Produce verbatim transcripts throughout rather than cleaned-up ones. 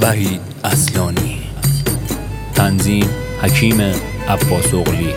وحید اصلانی. تنظیم حکیم عباس اغلی.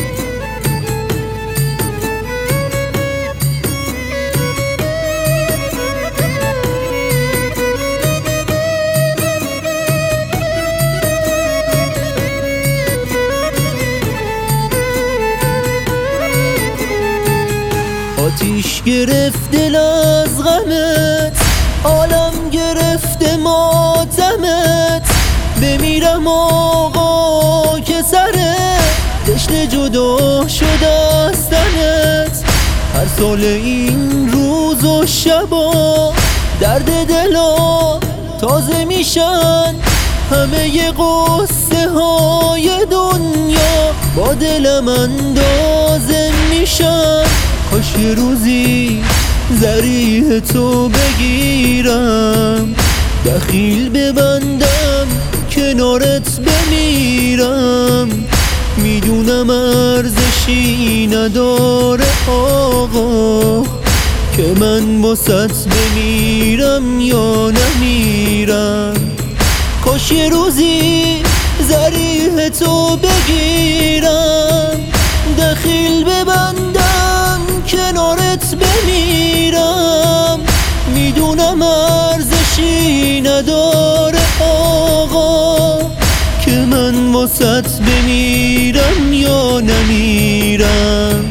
آتیش گرفت دل از غمت، عالم گرفته ماتمت. بمیرم آقا که سر دشت جدا شده از تنت. هر سال این روز و شبا درد دلا تازه میشن، همه قصه های دنیا با دلم اندازه میشن. کاش یه روزی ذریح تو بگیرم، دخیل ببندم کنارت بمیرم. میدونم ارزشی نداره آقا که من باست بمیرم یا نمیرم. کاش یه روزی ذریح تو بگیرم، دخیل ببندم کنارت بمیرم. میدونم ارزشی نداره آقا که من واسط بمیرم یا نمیرم.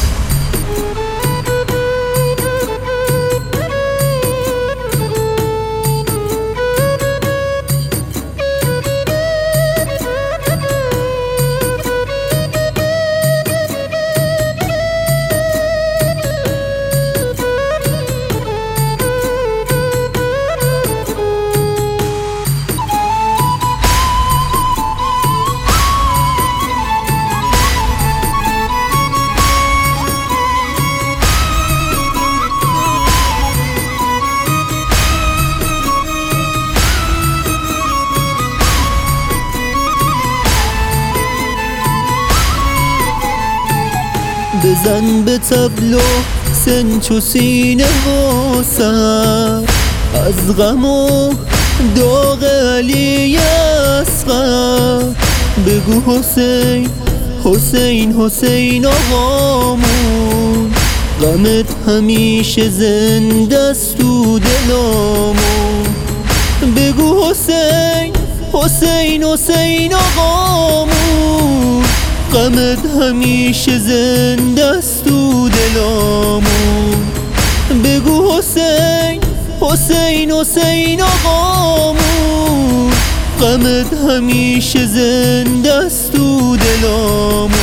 بزن به تبلو سنچ و سینه و سر، از غم و داغ علی اصغر. بگو حسین حسین حسین آقامون، غمت همیشه زنده است تو دلامون. بگو حسین حسین حسین آقامون، غمت همیشه زنده است تو دلامون. بگو حسین حسین حسین آقامون، غمت همیشه زنده است تو دلامون.